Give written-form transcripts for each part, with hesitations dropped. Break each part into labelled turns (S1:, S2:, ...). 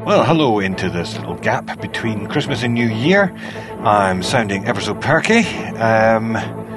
S1: Well, hello into this little gap between Christmas and New Year. I'm sounding ever so perky, and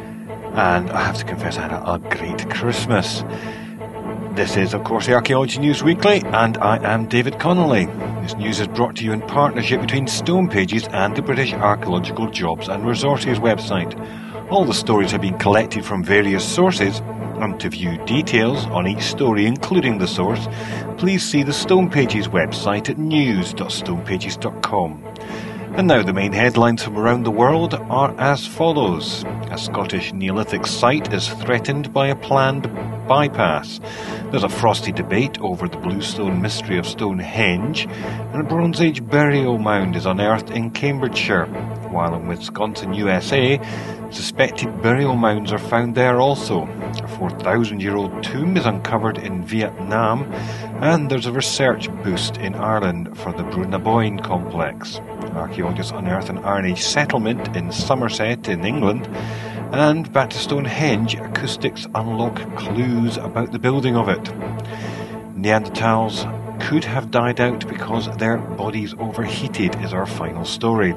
S1: I have to confess I had a great Christmas. This is, of course, the Archaeology News Weekly, and I am David Connolly. This news is brought to you in partnership between Stone Pages and the British Archaeological Jobs and Resources website. All the stories have been collected from various sources, and to view details on each story, including the source, please see the Stone Pages website at news.stonepages.com. And now the main headlines from around the world are as follows. A Scottish Neolithic site is threatened by a planned bypass. There's a frosty debate over the bluestone mystery of Stonehenge, and a Bronze Age burial mound is unearthed in Cambridgeshire, while in Wisconsin, USA, suspected burial mounds are found there also. A 4,000-year-old tomb is uncovered in Vietnam, and there's a research boost in Ireland for the Brunaboyne complex. Archaeologists unearth an Iron Age settlement in Somerset in England, and back to Stonehenge, acoustics unlock clues about the building of it. Neanderthals could have died out because their bodies overheated is our final story.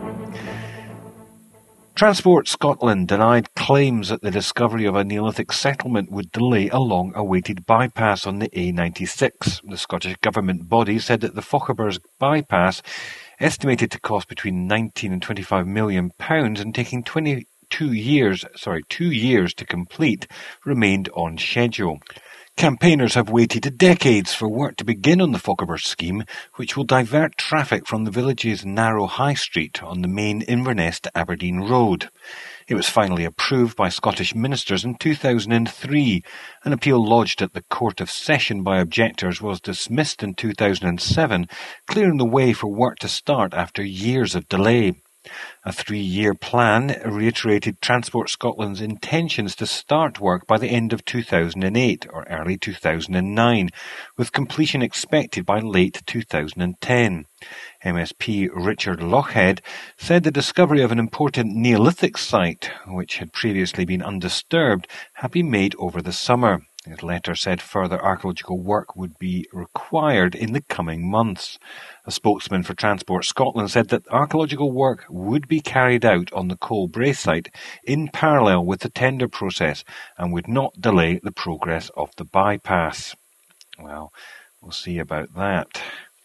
S1: Transport Scotland denied claims that the discovery of a Neolithic settlement would delay a long-awaited bypass on the A96. The Scottish Government body said that the Fochabers bypass, estimated to cost between £19 and £25 million and taking 2 years to complete, remained on schedule. Campaigners have waited decades for work to begin on the Fochabers scheme, which will divert traffic from the village's narrow high street on the main Inverness to Aberdeen road. It was finally approved by Scottish ministers in 2003. An appeal lodged at the Court of Session by objectors was dismissed in 2007, clearing the way for work to start after years of delay. A 3-year plan reiterated Transport Scotland's intentions to start work by the end of 2008 or early 2009, with completion expected by late 2010. MSP Richard Lochhead said the discovery of an important Neolithic site, which had previously been undisturbed, had been made over the summer. His letter said further archaeological work would be required in the coming months. A spokesman for Transport Scotland said that archaeological work would be carried out on the Coalbrae site in parallel with the tender process and would not delay the progress of the bypass. Well, we'll see about that.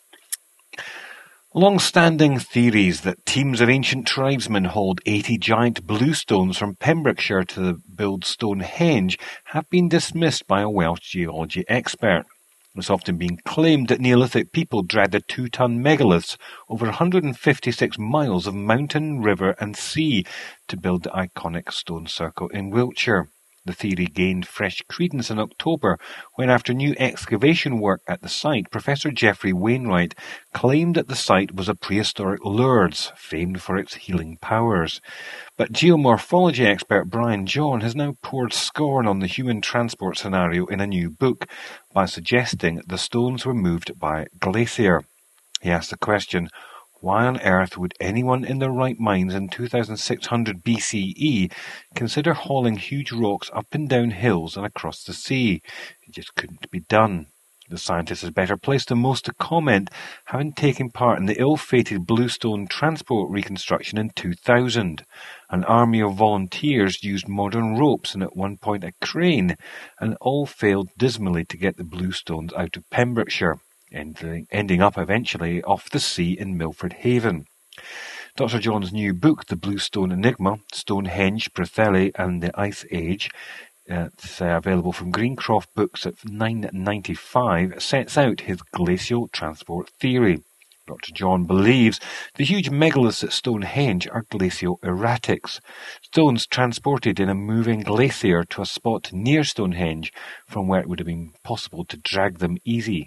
S1: Long-standing theories that teams of ancient tribesmen hauled 80 giant bluestones from Pembrokeshire to build Stonehenge have been dismissed by a Welsh geology expert. It's often been claimed that Neolithic people dragged the 2-ton megaliths over 156 miles of mountain, river and sea to build the iconic stone circle in Wiltshire. The theory gained fresh credence in October when, after new excavation work at the site, Professor Geoffrey Wainwright claimed that the site was a prehistoric Lourdes, famed for its healing powers. But geomorphology expert Brian John has now poured scorn on the human transport scenario in a new book by suggesting the stones were moved by glacier. He asked the question, why on earth would anyone in their right minds in 2600 BCE consider hauling huge rocks up and down hills and across the sea? It just couldn't be done. The scientist is better placed than most to comment, having taken part in the ill-fated bluestone transport reconstruction in 2000. An army of volunteers used modern ropes and at one point a crane, and all failed dismally to get the bluestones out of Pembrokeshire, ending up eventually off the sea in Milford Haven. Dr. John's new book, The Bluestone Enigma, Stonehenge, Pritheli and the Ice Age, it's available from Greencroft Books at $9.95, sets out his glacial transport theory. Dr. John believes the huge megaliths at Stonehenge are glacial erratics, stones transported in a moving glacier to a spot near Stonehenge from where it would have been possible to drag them easily.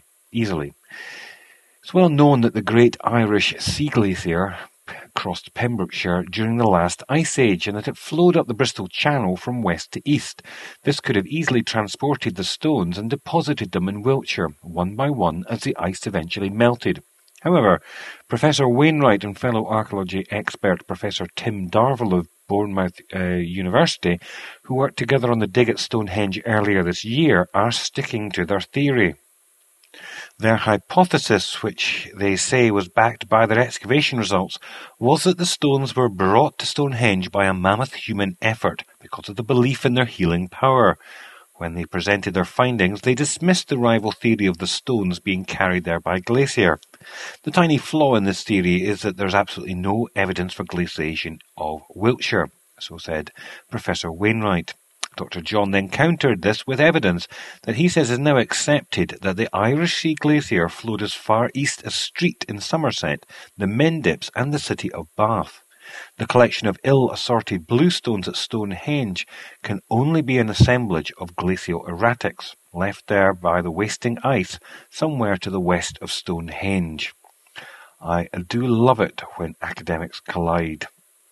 S1: It's well known that the Great Irish Sea Glacier crossed Pembrokeshire during the last ice age and that it flowed up the Bristol Channel from west to east. This could have easily transported the stones and deposited them in Wiltshire, one by one, as the ice eventually melted. However, Professor Wainwright and fellow archaeology expert Professor Tim Darville of Bournemouth University, who worked together on the dig at Stonehenge earlier this year, are sticking to their theory. Their hypothesis, which they say was backed by their excavation results, was that the stones were brought to Stonehenge by a mammoth human effort because of the belief in their healing power. When they presented their findings, they dismissed the rival theory of the stones being carried there by glacier. The tiny flaw in this theory is that there's absolutely no evidence for glaciation of Wiltshire, so said Professor Wainwright. Dr. John then countered this with evidence that he says is now accepted that the Irish Sea Glacier flowed as far east as Street in Somerset, the Mendips and the city of Bath. The collection of ill-assorted bluestones at Stonehenge can only be an assemblage of glacial erratics, left there by the wasting ice somewhere to the west of Stonehenge. I do love it when academics collide.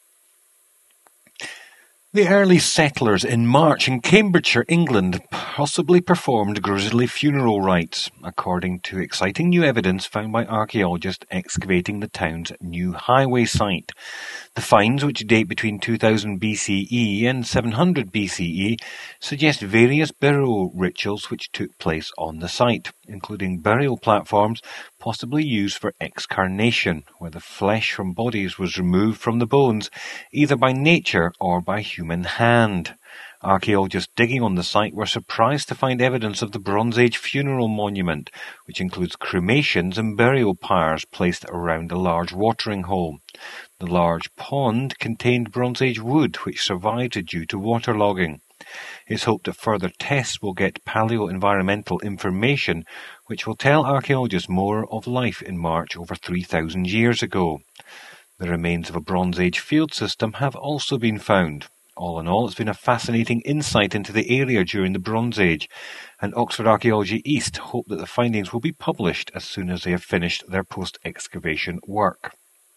S1: The early settlers in March in Cambridgeshire, England, possibly performed grisly funeral rites, according to exciting new evidence found by archaeologists excavating the town's new highway site. The finds, which date between 2000 BCE and 700 BCE, suggest various burial rituals which took place on the site, including burial platforms possibly used for excarnation, where the flesh from bodies was removed from the bones, either by nature or by human hand. Archaeologists digging on the site were surprised to find evidence of the Bronze Age funeral monument, which includes cremations and burial pyres placed around a large watering hole. The large pond contained Bronze Age wood, which survived due to waterlogging. It's hoped that further tests will get paleo-environmental information, which will tell archaeologists more of life in March over 3,000 years ago. The remains of a Bronze Age field system have also been found. All in all, it's been a fascinating insight into the area during the Bronze Age, and Oxford Archaeology East hope that the findings will be published as soon as they have finished their post-excavation work.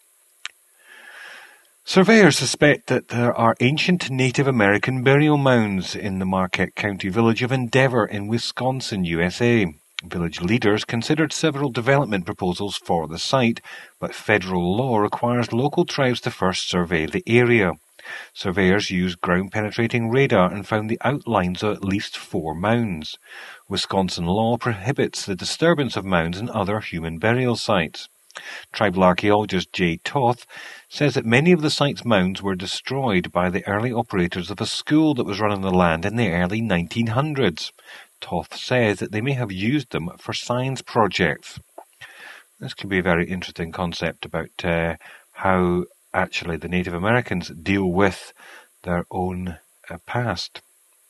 S1: Surveyors suspect that there are ancient Native American burial mounds in the Marquette County village of Endeavor in Wisconsin, USA. Village leaders considered several development proposals for the site, but federal law requires local tribes to first survey the area. Surveyors used ground-penetrating radar and found the outlines of at least 4 mounds. Wisconsin law prohibits the disturbance of mounds and other human burial sites. Tribal archaeologist Jay Toth says that many of the site's mounds were destroyed by the early operators of a school that was run on the land in the early 1900s. Toth says that they may have used them for science projects. This could be a very interesting concept about how actually the Native Americans deal with their own past.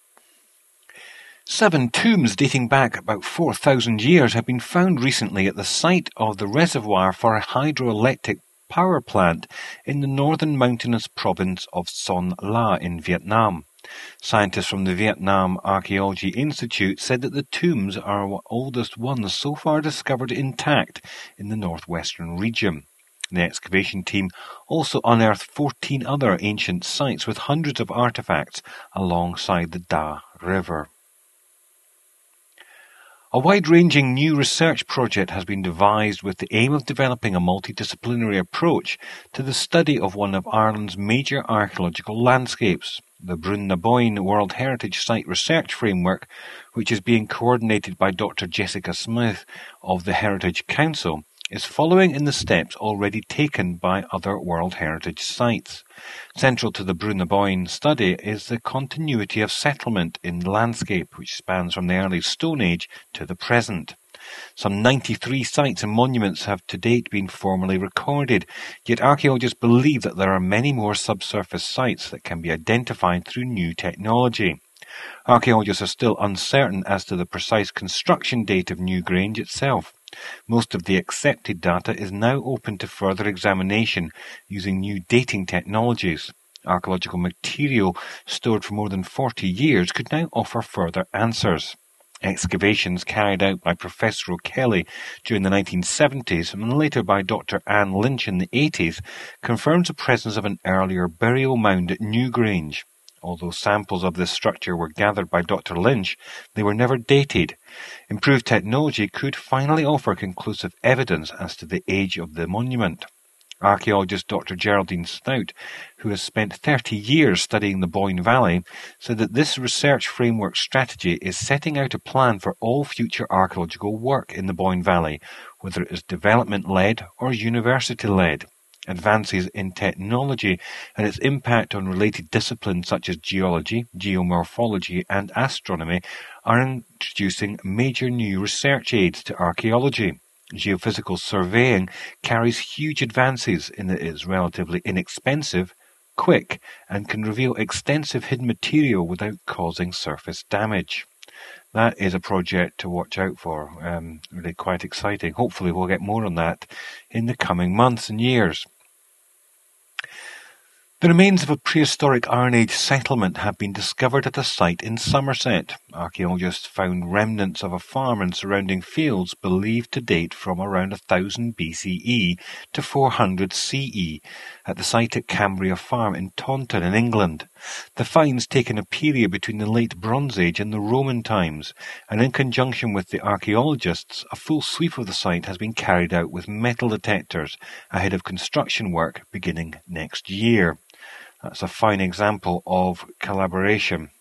S1: 7 tombs dating back about 4,000 years have been found recently at the site of the reservoir for a hydroelectric power plant in the northern mountainous province of Son La in Vietnam. Scientists from the Vietnam Archaeology Institute said that the tombs are the oldest ones so far discovered intact in the northwestern region. The excavation team also unearthed 14 other ancient sites with hundreds of artifacts alongside the Da River. A wide-ranging new research project has been devised with the aim of developing a multidisciplinary approach to the study of one of Ireland's major archaeological landscapes. The Brún na Bóinne World Heritage Site Research Framework, which is being coordinated by Dr. Jessica Smith of the Heritage Council, is following in the steps already taken by other World Heritage sites. Central to the Brún na Bóinne study is the continuity of settlement in the landscape, which spans from the early Stone Age to the present. Some 93 sites and monuments have to date been formally recorded, yet archaeologists believe that there are many more subsurface sites that can be identified through new technology. Archaeologists are still uncertain as to the precise construction date of Newgrange itself. Most of the accepted data is now open to further examination using new dating technologies. Archaeological material stored for more than 40 years could now offer further answers. Excavations carried out by Professor O'Kelly during the 1970s and later by Dr. Anne Lynch in the 80s confirms the presence of an earlier burial mound at Newgrange. Although samples of this structure were gathered by Dr. Lynch, they were never dated. Improved technology could finally offer conclusive evidence as to the age of the monument. Archaeologist Dr. Geraldine Stout, who has spent 30 years studying the Boyne Valley, said that this research framework strategy is setting out a plan for all future archaeological work in the Boyne Valley, whether it is development-led or university-led. Advances in technology and its impact on related disciplines such as geology, geomorphology and astronomy are introducing major new research aids to archaeology. Geophysical surveying carries huge advances in that it is relatively inexpensive, quick, and can reveal extensive hidden material without causing surface damage. That is a project to watch out for. Really quite exciting. Hopefully we'll get more on that in the coming months and years. The remains of a prehistoric Iron Age settlement have been discovered at a site in Somerset. Archaeologists found remnants of a farm and surrounding fields believed to date from around 1000 BCE to 400 CE at the site at Cambria Farm in Taunton in England. The finds take in a period between the late Bronze Age and the Roman times, and in conjunction with the archaeologists, a full sweep of the site has been carried out with metal detectors ahead of construction work beginning next year. That's a fine example of collaboration.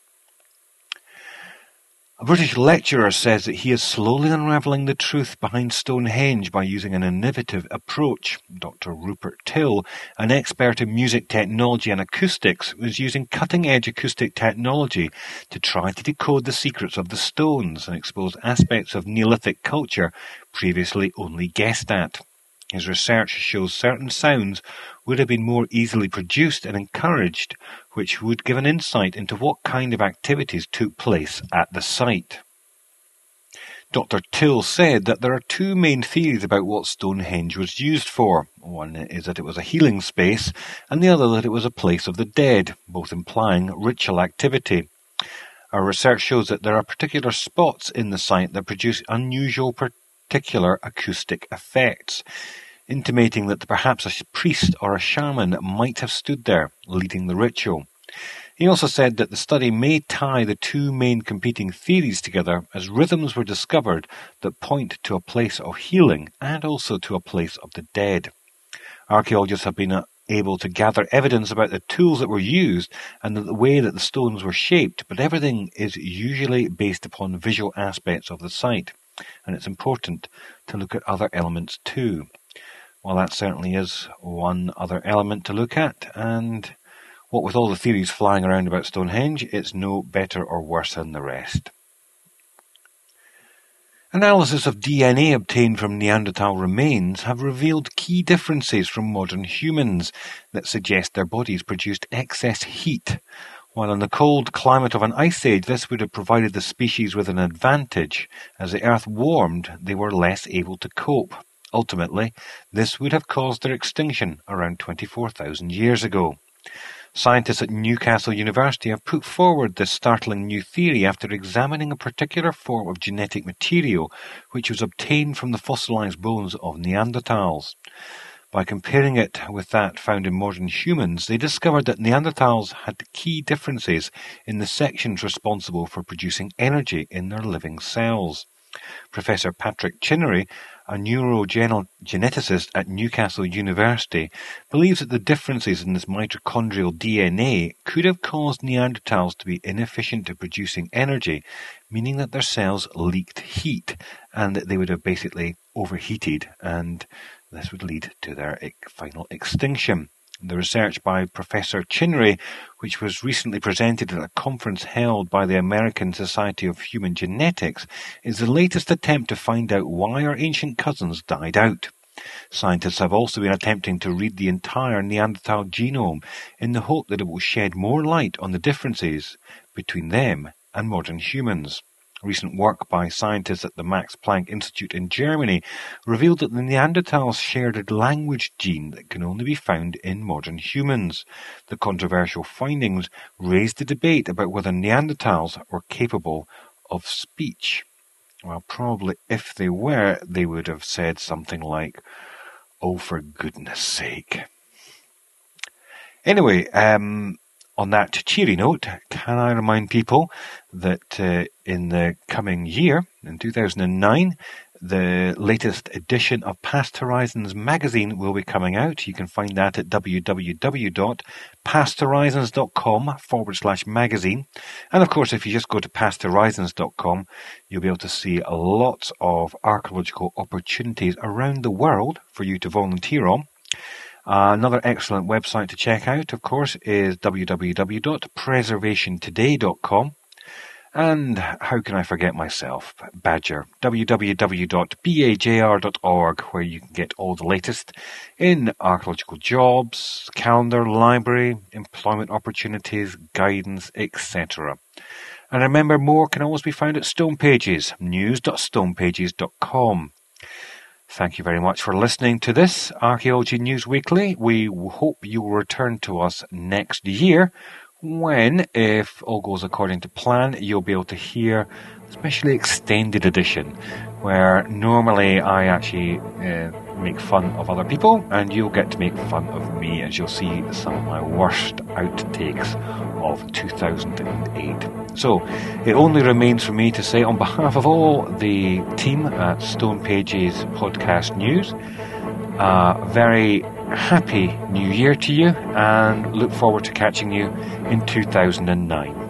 S1: A British lecturer says that he is slowly unravelling the truth behind Stonehenge by using an innovative approach. Dr. Rupert Till, an expert in music technology and acoustics, was using cutting-edge acoustic technology to try to decode the secrets of the stones and expose aspects of Neolithic culture previously only guessed at. His research shows certain sounds would have been more easily produced and encouraged, which would give an insight into what kind of activities took place at the site. Dr. Till said that there are two main theories about what Stonehenge was used for. One is that it was a healing space, and the other that it was a place of the dead, both implying ritual activity. Our research shows that there are particular spots in the site that produce unusual particular acoustic effects, intimating that perhaps a priest or a shaman might have stood there, leading the ritual. He also said that the study may tie the two main competing theories together as rhythms were discovered that point to a place of healing and also to a place of the dead. Archaeologists have been able to gather evidence about the tools that were used and the way that the stones were shaped, but everything is usually based upon visual aspects of the site. And it's important to look at other elements too. Well, that certainly is one other element to look at, and what with all the theories flying around about Stonehenge, it's no better or worse than the rest. Analysis of DNA obtained from Neanderthal remains have revealed key differences from modern humans that suggest their bodies produced excess heat. While in the cold climate of an ice age, this would have provided the species with an advantage. As the Earth warmed, they were less able to cope. Ultimately, this would have caused their extinction around 24,000 years ago. Scientists at Newcastle University have put forward this startling new theory after examining a particular form of genetic material which was obtained from the fossilized bones of Neanderthals. By comparing it with that found in modern humans, they discovered that Neanderthals had key differences in the sections responsible for producing energy in their living cells. Professor Patrick Chinnery, a neurogeneticist at Newcastle University, believes that the differences in this mitochondrial DNA could have caused Neanderthals to be inefficient at producing energy, meaning that their cells leaked heat and that they would have basically overheated, and this would lead to their final extinction. The research by Professor Chinnery, which was recently presented at a conference held by the American Society of Human Genetics, is the latest attempt to find out why our ancient cousins died out. Scientists have also been attempting to read the entire Neanderthal genome in the hope that it will shed more light on the differences between them and modern humans. Recent work by scientists at the Max Planck Institute in Germany revealed that the Neanderthals shared a language gene that can only be found in modern humans. The controversial findings raised a debate about whether Neanderthals were capable of speech. Well, probably if they were, they would have said something like, "Oh, for goodness sake." Anyway, on that cheery note, can I remind people that in the coming year, in 2009, The latest edition of Past Horizons magazine will be coming out. You can find that at www.pasthorizons.com/magazine. And of course, if you just go to pasthorizons.com, you'll be able to see lots of archaeological opportunities around the world for you to volunteer on. Another excellent website to check out, of course, is www.preservationtoday.com. And how can I forget myself? Badger. www.bajr.org, where you can get all the latest in archaeological jobs, calendar, library, employment opportunities, guidance, etc. And remember, more can always be found at Stone Pages, news.stonepages.com. Thank you very much for listening to this Archaeology News Weekly. We hope you will return to us next year, when, if all goes according to plan, you'll be able to hear a specially extended edition, where normally I actually make fun of other people, and you'll get to make fun of me as you'll see some of my worst outtakes of 2008. So it only remains for me to say, on behalf of all the team at Stone Pages Podcast News, very happy New Year to you, and look forward to catching you in 2009.